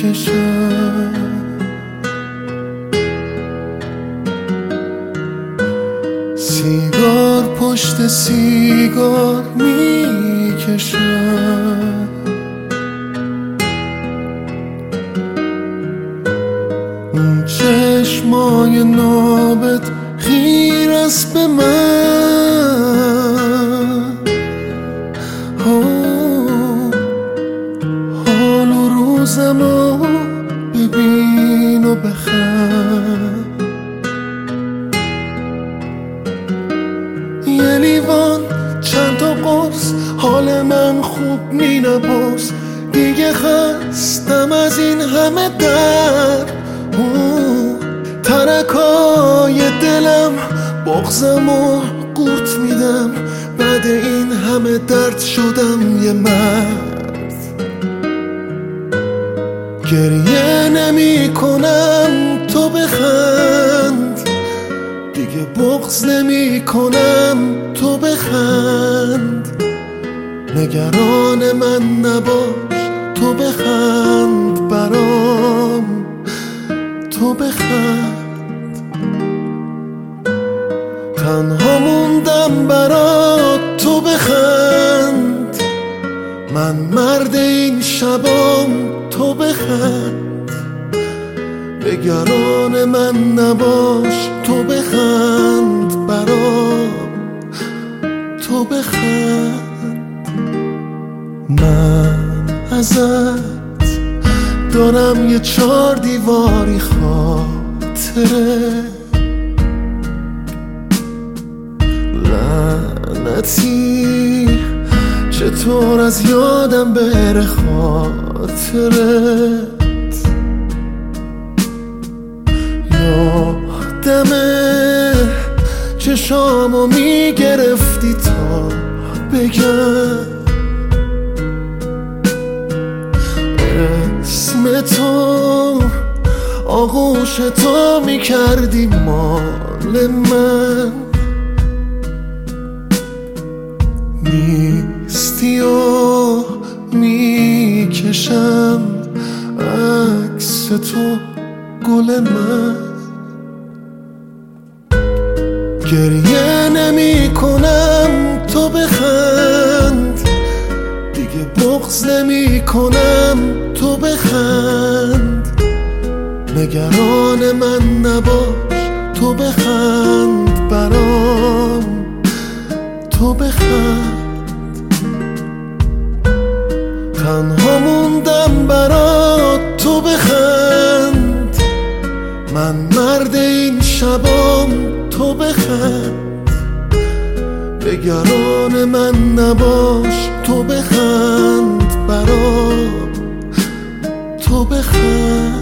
میکشم، سیگار پشت سیگار میکشم، اون چشمای نابت خیر است به من، حال و روزمو ببین و بخند، یه لیوان چند تا قرص حال من خوب می نپرس، دیگه خستم از این همه درد، ترکای دلم بغضمو قورت میدم، بعد این همه درد شدم یه مرد، گریه نمی کنم تو بخند، دیگه بغض نمی کنم تو بخند، نگران من نباش تو بخند برام، تو بخند، تنها موندم برات تو بخند، من مرد این شبام تو بخند، نگران من نباش تو بخند برام، تو بخند، من ازت دارم یه 4 دیواری خاطره، لعنتی چطور از یادم بره خاطرت، یادمه چشامو میگرفتی تا بگم اسم تو، آغوش تو میکردی مال من، نیستی و میکشم عکس تو گل من، گریه نمی کنم تو بخند، دیگه بغض نمی کنم تو بخند، نگران من نباش تو بخند برام، تو بخند، تنها موندم برات تو بخند، من مرد این شبام تو بخند، نگران من نباش تو بخند برام، تو بخند.